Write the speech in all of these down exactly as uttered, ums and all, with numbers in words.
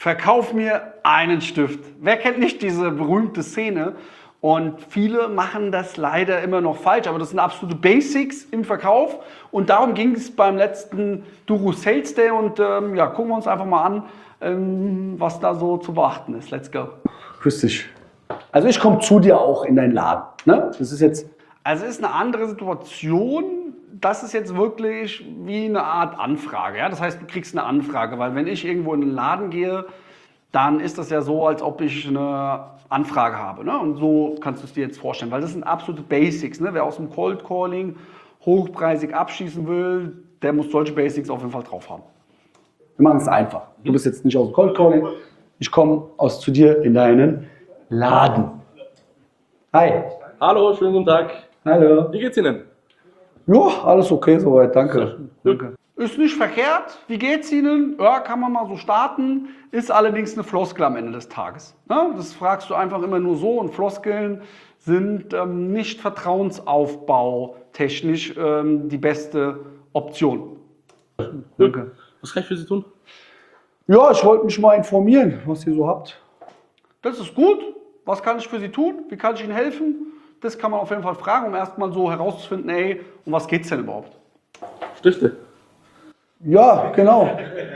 Verkauf mir einen Stift. Wer kennt nicht diese berühmte Szene? Und viele machen das leider immer noch falsch, aber das sind absolute Basics im Verkauf. Und darum ging es beim letzten Duro Sales Day. Und ähm, ja, gucken wir uns einfach mal an, ähm, was da so zu beachten ist. Let's go. Grüß dich. Also ich komme zu dir auch in deinen Laden. Ne? Das ist jetzt. Also es ist eine andere Situation. Das ist jetzt wirklich wie eine Art Anfrage. Ja? Das heißt, du kriegst eine Anfrage, weil wenn ich irgendwo in den Laden gehe, dann ist das ja so, als ob ich eine Anfrage habe. Ne? Und so kannst du es dir jetzt vorstellen, weil das sind absolute Basics. Ne? Wer aus dem Cold Calling hochpreisig abschießen will, der muss solche Basics auf jeden Fall drauf haben. Wir machen es einfach. Du bist jetzt nicht aus dem Cold Calling. Ich komme aus zu dir in deinen Laden. Hi. Hallo, schönen guten Tag. Hallo. Wie geht's Ihnen? Ja, alles okay soweit. Danke. Danke. Ist nicht verkehrt. Wie geht's Ihnen? Ja, kann man mal so starten. Ist allerdings eine Floskel am Ende des Tages. Ja, das fragst du einfach immer nur so. Und Floskeln sind ähm, nicht vertrauensaufbautechnisch ähm, die beste Option. Danke. Was kann ich für Sie tun? Ja, ich wollte mich mal informieren, was ihr so habt. Das ist gut. Was kann ich für Sie tun? Wie kann ich Ihnen helfen? Das kann man auf jeden Fall fragen, um erstmal so herauszufinden, ey, um was geht's denn überhaupt? Stifte. Ja, genau.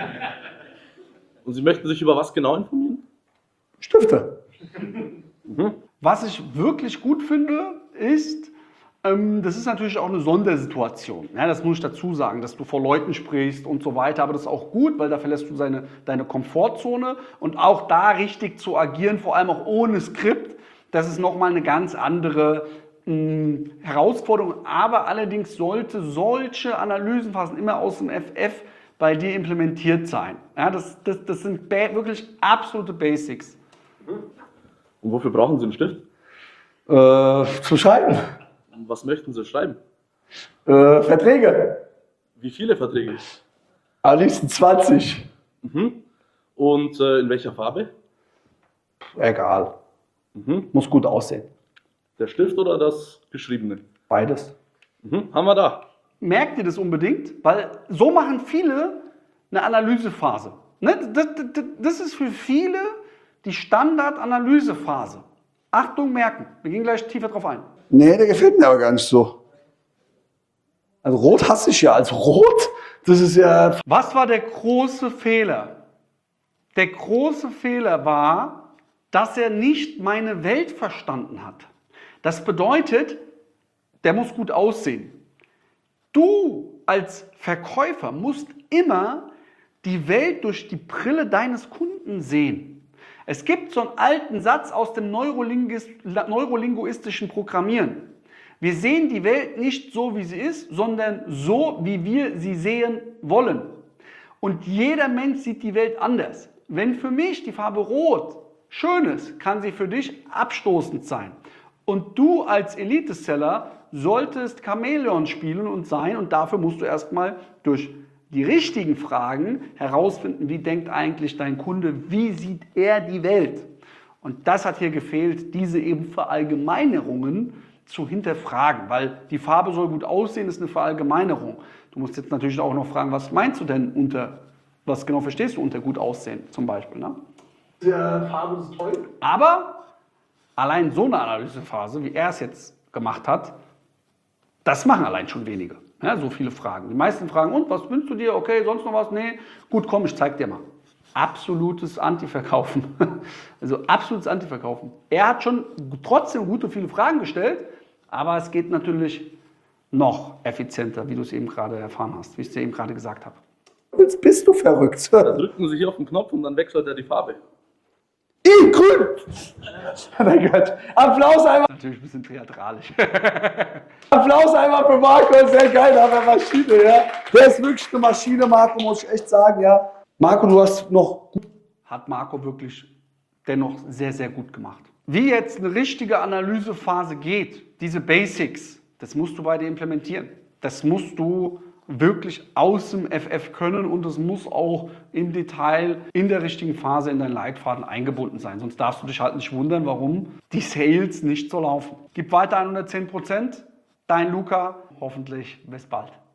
Und Sie möchten sich über was genau informieren? Stifte. Mhm. Was ich wirklich gut finde, ist, ähm, das ist natürlich auch eine Sondersituation. Ja, das muss ich dazu sagen, dass du vor Leuten sprichst und so weiter. Aber das ist auch gut, weil da verlässt du seine, deine Komfortzone. Und auch da richtig zu agieren, vor allem auch ohne Skript, das ist nochmal eine ganz andere mh, Herausforderung. Aber allerdings sollte solche Analysenphasen immer aus dem F F bei dir implementiert sein. Ja, das, das, das sind wirklich absolute Basics. Und wofür brauchen Sie einen Stift? Äh, zum Schreiben. Und was möchten Sie schreiben? Äh, Verträge. Wie viele Verträge? Am liebsten zwanzig. Mhm. Und äh, in welcher Farbe? Egal. Mhm. Muss gut aussehen. Der Stift oder das Geschriebene? Beides. Mhm. Haben wir da. Merkt ihr das unbedingt? Weil so machen viele eine Analysephase. Ne? Das, das, das ist für viele die Standard-Analysephase. Achtung, merken. Wir gehen gleich tiefer drauf ein. Nee, der gefällt mir aber gar nicht so. Also rot hasse ich ja. Als rot, das ist ja... Was war der große Fehler? Der große Fehler war, dass er nicht meine Welt verstanden hat. Das bedeutet, der muss gut aussehen. Du als Verkäufer musst immer die Welt durch die Brille deines Kunden sehen. Es gibt so einen alten Satz aus dem neurolinguistischen Programmieren. Wir sehen die Welt nicht so, wie sie ist, sondern so, wie wir sie sehen wollen. Und jeder Mensch sieht die Welt anders. Wenn für mich die Farbe Rot schön ist, kann sie für dich abstoßend sein. Und du als Elite-Seller solltest Chamäleon spielen und sein, und dafür musst du erstmal durch die richtigen Fragen herausfinden, wie denkt eigentlich dein Kunde, wie sieht er die Welt. Und das hat hier gefehlt, diese eben Verallgemeinerungen zu hinterfragen, weil die Farbe soll gut aussehen, ist eine Verallgemeinerung. Du musst jetzt natürlich auch noch fragen, was meinst du denn unter, was genau verstehst du unter gut aussehen zum Beispiel. Ne? Die Farbe ist toll. Aber allein so eine Analysephase, wie er es jetzt gemacht hat, das machen allein schon wenige. Ja, so viele Fragen. Die meisten fragen, und was wünschst du dir? Okay, sonst noch was? Nee, gut, komm, ich zeig dir mal. Absolutes Anti-Verkaufen. Also absolutes Anti-Verkaufen. Er hat schon trotzdem gute viele Fragen gestellt, aber es geht natürlich noch effizienter, wie du es eben gerade erfahren hast, wie ich es dir eben gerade gesagt habe. Jetzt bist du verrückt. Da drücken Sie hier auf den Knopf und dann wechselt er die Farbe. I, grün! Mein Gott. Applaus einmal. Natürlich ein bisschen theatralisch. Applaus einmal für Marco, sehr geil, da haben wir Maschine, ja. Der ist wirklich eine Maschine, Marco, muss ich echt sagen, ja. Marco, du hast noch... Hat Marco wirklich dennoch sehr, sehr gut gemacht. Wie jetzt eine richtige Analysephase geht, diese Basics, das musst du bei dir implementieren. Das musst du wirklich aus dem F F können und es muss auch im Detail in der richtigen Phase in deinen Leitfaden eingebunden sein. Sonst darfst du dich halt nicht wundern, warum die Sales nicht so laufen. Gib weiter hundertzehn Prozent. Dein Luca. Hoffentlich bis bald.